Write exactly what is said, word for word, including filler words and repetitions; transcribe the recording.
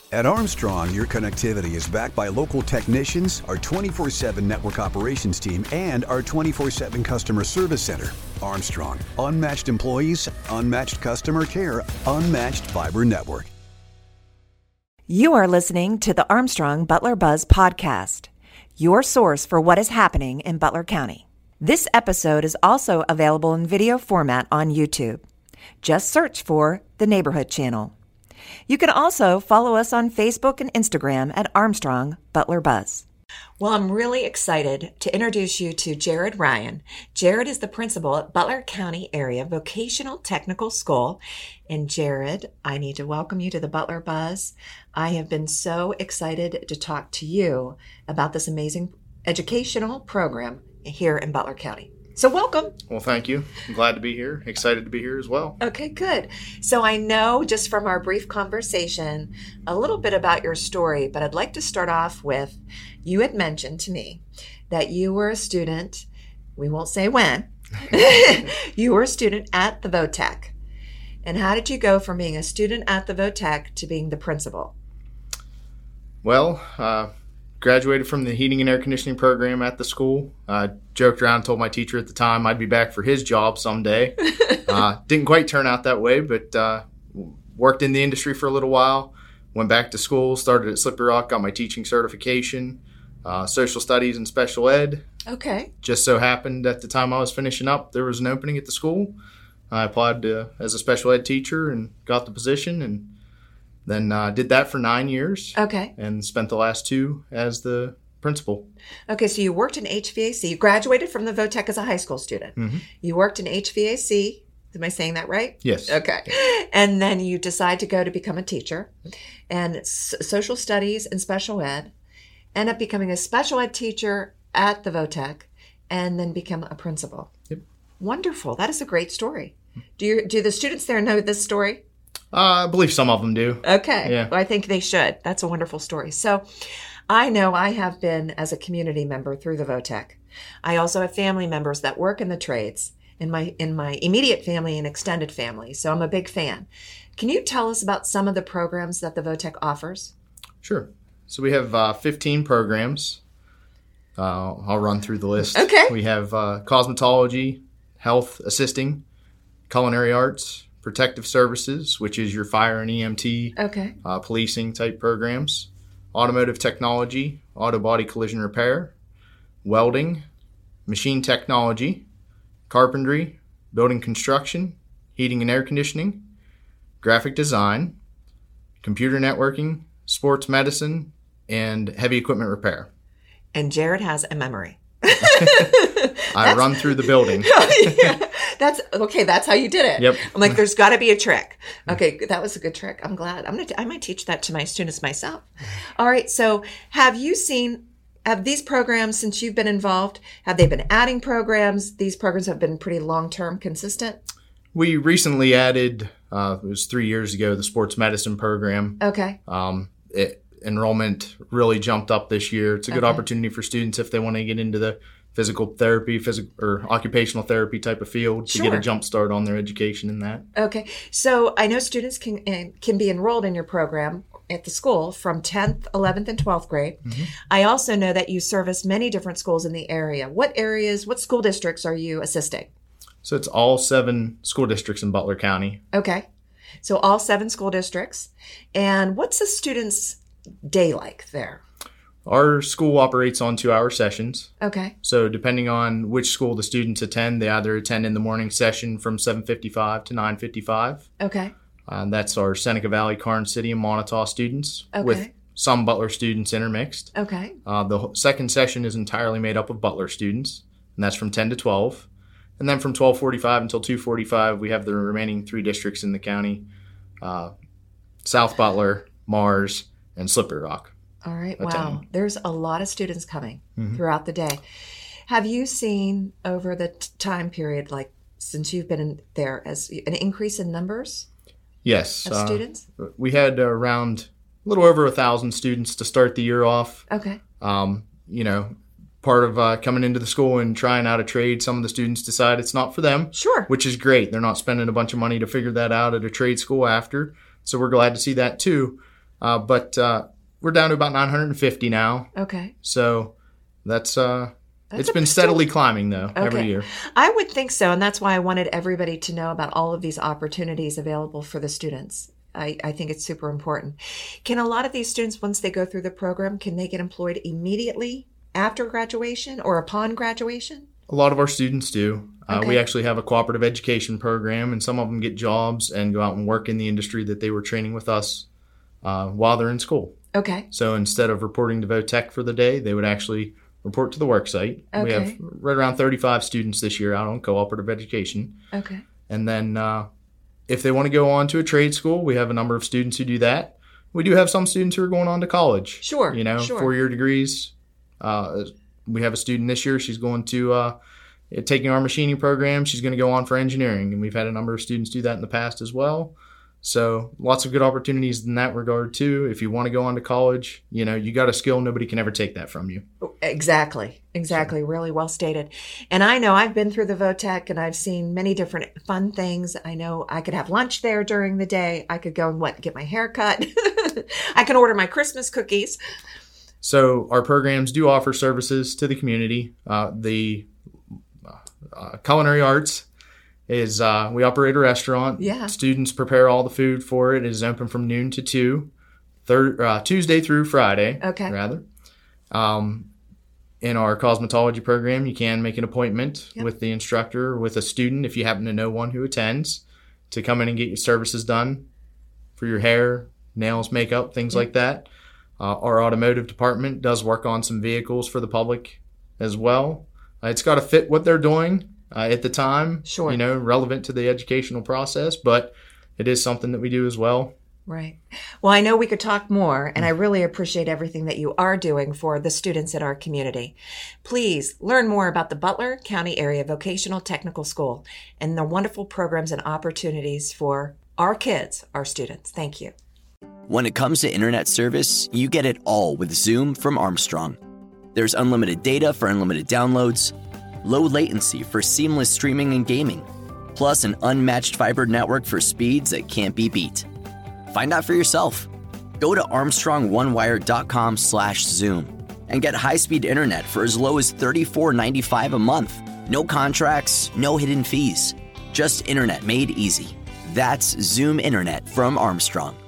At Armstrong, your connectivity is backed by local technicians, our twenty-four seven network operations team, and our twenty-four seven customer service center. Armstrong, unmatched employees, unmatched customer care, unmatched fiber network. You are listening to the Armstrong Butler Buzz podcast, your source for what is happening in Butler County. This episode is also available in video format on YouTube. Just search for the Neighborhood Channel. You can also follow us on Facebook and Instagram at Armstrong Butler Buzz. Well, I'm really excited to introduce you to Jared Ryan. Jared is the principal at Butler County Area Vocational Technical School. And Jared, I need to welcome you to the Butler Buzz. I have been so excited to talk to you about this amazing educational program here in Butler County. So welcome. Well, thank you. I'm glad to be here. Excited to be here as well. Okay, good. So I know just from our brief conversation a little bit about your story, but I'd like to start off with, you had mentioned to me that you were a student, we won't say when, you were a student at the VOTEC. And how did you go from being a student at the VOTEC to being the principal? Well, uh, graduated from the heating and air conditioning program at the school. Uh, joked around, told my teacher at the time I'd be back for his job someday. uh, didn't quite turn out that way, but uh, worked in the industry for a little while. Went back to school, started at Slippery Rock, got my teaching certification, uh, social studies and special ed. Okay. Just so happened at the time I was finishing up, there was an opening at the school. I applied to, as a special ed teacher and got the position, and then uh, did that for nine years. Okay. And spent the last two as the principal. Okay, so you worked in H V A C. You graduated from the VOTEC as a high school student. Mm-hmm. You worked in H V A C. Am I saying that right? Yes. Okay. And then you decide to go to become a teacher and s- social studies and special ed. End up becoming a special ed teacher at the VOTEC and then become a principal. Yep. Wonderful. That is a great story. Do you, do the students there know this story? Uh, I believe some of them do. Okay. Yeah. Well, I think they should. That's a wonderful story. So I know I have been as a community member through the VOTEC. I also have family members that work in the trades in my in my immediate family and extended family. So I'm a big fan. Can you tell us about some of the programs that the VOTEC offers? Sure. So we have uh, fifteen programs. Uh, I'll run through the list. Okay. We have uh, cosmetology, health assisting, culinary arts, protective services, which is your fire and E M T, Okay. uh, policing type programs, automotive technology, auto body collision repair, welding, machine technology, carpentry, building construction, heating and air conditioning, graphic design, computer networking, sports medicine, and heavy equipment repair. And Jared has a memory. I run through the building. Yeah, that's okay. That's how you did it. Yep. I'm like, there's got to be a trick. Okay, that was a good trick. I'm glad. I'm gonna. I might teach that to my students myself. All right. So, have you seen? Have these programs, since you've been involved, have they been adding programs? These programs have been pretty long-term, consistent. We recently added. Uh, it was three years ago. The sports medicine program. Okay. Um, it, enrollment really jumped up this year. It's a good Okay. opportunity for students if they want to get into the physical therapy, physical or occupational therapy type of field to Sure. get a jump start on their education in that. Okay. So I know students can uh, can be enrolled in your program at the school from tenth, eleventh, and twelfth grade. Mm-hmm. I also know that you service many different schools in the area. What areas, what school districts are you assisting? So it's all seven school districts in Butler County. Okay. So all seven school districts. And what's a student's day like there? Our school operates on two-hour sessions. Okay. So depending on which school the students attend, they either attend in the morning session from seven fifty-five to nine fifty-five. Okay. Uh, that's our Seneca Valley, Karnes City, and Montauk students Okay. with some Butler students intermixed. Okay. Uh, the second session is entirely made up of Butler students, and that's from ten to twelve. And then from twelve forty-five until two forty-five, we have the remaining three districts in the county, uh, South Butler, Mars, and Slippery Rock. All right. That's Wow. it. There's a lot of students coming Mhm. throughout the day. Have you seen over the t- time period, like since you've been in there, as an increase in numbers Yes. of uh, students? We had around a little over a thousand students to start the year off. Okay. Um, you know, part of uh, coming into the school and trying out a trade, some of the students decide it's not for them, Sure. which is great. They're not spending a bunch of money to figure that out at a trade school after. So we're glad to see that too. Uh, but uh, we're down to about nine hundred fifty now. Okay. So that's, uh, That's it's a- been steadily climbing, though, Okay. every year. I would think so, and that's why I wanted everybody to know about all of these opportunities available for the students. I, I think it's super important. Can a lot of these students, once they go through the program, can they get employed immediately after graduation or upon graduation? A lot of our students do. Uh, Okay. We actually have a cooperative education program, and some of them get jobs and go out and work in the industry that they were training with us uh, while they're in school. Okay. So instead of reporting to VOTEC for the day, they would actually report to the work site. We Okay. have right around thirty-five students this year out on cooperative education. Okay. And then uh, if they want to go on to a trade school, we have a number of students who do that. We do have some students who are going on to college. Sure, You know, sure. four-year degrees. Uh, we have a student this year. She's going to, uh, taking our machining program, she's going to go on for engineering. And we've had a number of students do that in the past as well. So lots of good opportunities in that regard, too. If you want to go on to college, you know, you got a skill. Nobody can ever take that from you. Exactly. Exactly. Really well stated. And I know I've been through the VOTEC and I've seen many different fun things. I know I could have lunch there during the day. I could go and what, get my hair cut. I can order my Christmas cookies. So our programs do offer services to the community. Uh, the uh, culinary arts is uh, we operate a restaurant. Yeah. Students prepare all the food for it. It is open from noon to two, thir- uh, Tuesday through Friday. Okay. Rather. Um, in our cosmetology program, you can make an appointment Yep. with the instructor or with a student if you happen to know one who attends to come in and get your services done for your hair, nails, makeup, things like that. Uh, our automotive department does work on some vehicles for the public as well. Uh, it's got to fit what they're doing uh, at the time, Sure. you know, relevant to the educational process, but it is something that we do as well. Right. Well, I know we could talk more, and I really appreciate everything that you are doing for the students in our community. Please learn more about the Butler County Area Vocational Technical School and the wonderful programs and opportunities for our kids, our students. Thank you. When it comes to internet service, you get it all with Zoom from Armstrong. There's unlimited data for unlimited downloads, low latency for seamless streaming and gaming, plus an unmatched fiber network for speeds that can't be beat. Find out for yourself. Go to armstrong1wire.com slash Zoom and get high-speed internet for as low as thirty-four ninety-five a month. No contracts, no hidden fees. Just internet made easy. That's Zoom Internet from Armstrong.